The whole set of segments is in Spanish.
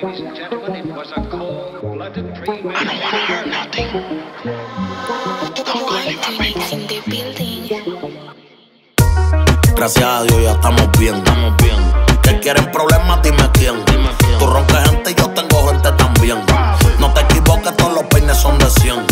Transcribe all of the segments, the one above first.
Gracias a Dios ya estamos bien. Que quieren problemas, dime quién. Tú roncas gente y yo tengo gente también. No te equivoques, todos los peines son de 100.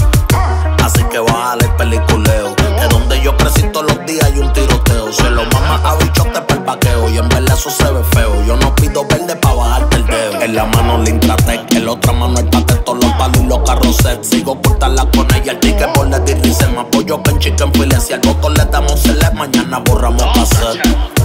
Así que bájale el peliculeo. Que donde yo crecí todos los días hay un tiroteo. Se lo mama a bichote para el vaqueo. Y en verdad eso se ve feo. Yo no pido verde pa' bajarte el dedo. En la mano el Intratec, en la otra mano el pate. Todos los palos y los carros set. Sigo cortarla con ella, el ticket por la dirrice. Me apoyo que en chicken filet. Si al botón le damos select, mañana borramos cassette.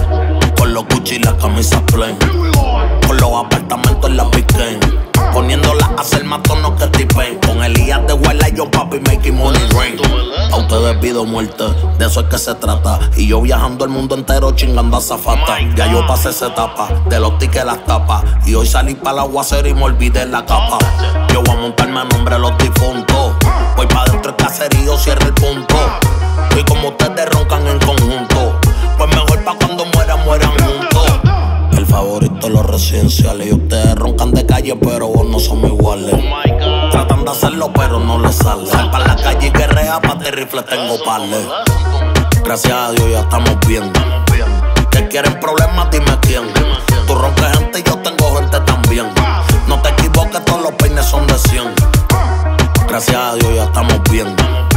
Con los Gucci y las camisas plain. Con los apartamentos en la weekend. Poniéndolas a hacer más tonos que T-Pain. Con Elías de Wildlife, yo papi making money rain. A ustedes pido muerte, de eso es que se trata. Y yo viajando el mundo entero chingando a zafata. Ya yo pasé esa etapa, de los tickets las tapas. Y hoy salí para el aguacero y me olvidé la capa. Yo voy a montarme a nombre de los difuntos. Voy pa' dentro del caserío, cierra el punto. Y como ustedes roncan en conjunto, pues mejor pa' cuando mueran juntos. El favorito de los residenciales. Y ustedes roncan de calle, pero vos no somos iguales. Tratan de hacerlo, pero no les sale. Sal pa' la calle y guerrea, pa' te rifle tengo parle. Gracias a Dios ya estamos bien. Que quieren problemas, dime quién. Tú roncas gente y yo tengo gente también. No te equivoques, todos los peines son de 100. Gracias a Dios ya estamos bien.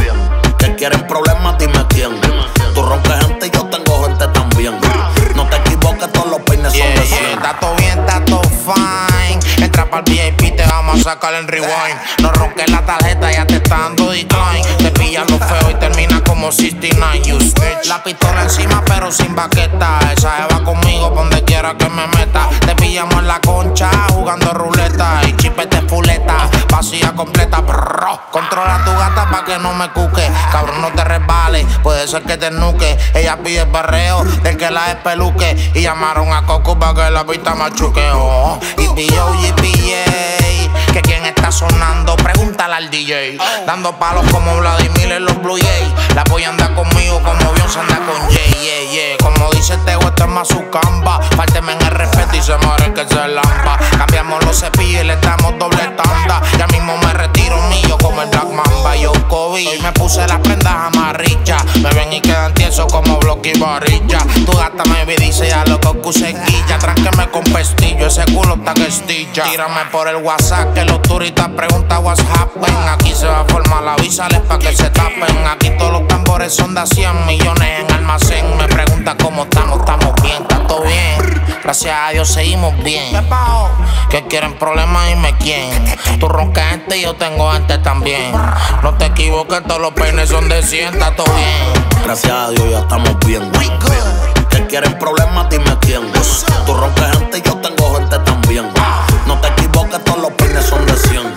Que quieren problemas, dime quién. Tú roncas gente y yo tengo gente también. No te equivoques, todos los peines son de 100. Está todo bien, está todo fine. Entra pa'l VIP, te vamos a sacar el rewind. No ronques la tarjeta, ya te está dando decline. Te pillas lo feo y termina como 69, you snitch. La pistola encima pero sin baqueta. Esa jeva conmigo pa' donde quiera que me meta. Te pillamos en la concha jugando ruleta. Y chipete fuleta, vacía completa. Brrr. Controla tu gata pa' que no me cuque. Cabrón, no te resbales, puede ser que te nuque. Ella pide el barreo del que la despeluque. Y llamaron a Coco pa' que la pista machuque. Oh, EPO, que quien está sonando, pregúntale al DJ. Dando palos como Vladimir en los Blue Jays. La voy a andar conmigo como Beyoncé anda con Jay, Como dice Tego, esto es más su camba. Fálteme en el respeto y se muere que se lampa. Cambiamos los cepillos y le damos doble tanda. Ya mismo me retiro mío como el Black Mamba. Yo COVID, hoy me puse las prendas amarrillas. Me ven y quedan tiesos como bloque y varilla. Tu gata me vi dice ya lo que guilla. Tránqueme con pestillo, ese culo está que estilla. Tírame por el WhatsApp que los turistas preguntan what's happen. Aquí se va a formar la visales pa' que se tapen. Aquí todos los tambores son de 100 millones en almacén. Me preguntan cómo estamos bien, está todo bien. Gracias a Dios seguimos bien. Que quieren problemas, dime quién. Tú roncas gente y yo tengo gente también. No te equivoques, todos los peines son de 100, está todo bien. Gracias a Dios ya estamos bien. Que quieren problemas, dime quién. Tú roncas gente y yo tengo gente también. No te equivoques, todos los peines son de 100.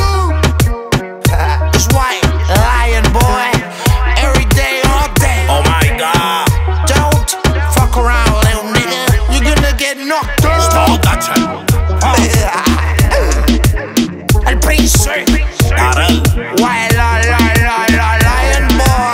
It's white, lion boy. Every day, all day. Oh my God. Don't fuck around, little nigga. You're gonna get knocked out. Stop that shit. El príncipe. Karel. White, lion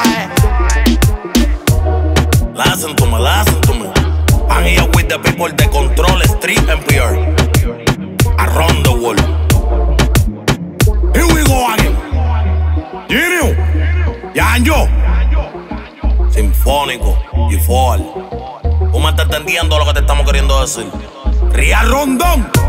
boy. Listen to me. I'm here with the people de Control Street NPR. Around the world. Here we go again. Geniu. Yanjo. Sinfónico. Y Fall. ¿Tú me estás entendiendo lo que te estamos queriendo decir? Ria Rondón.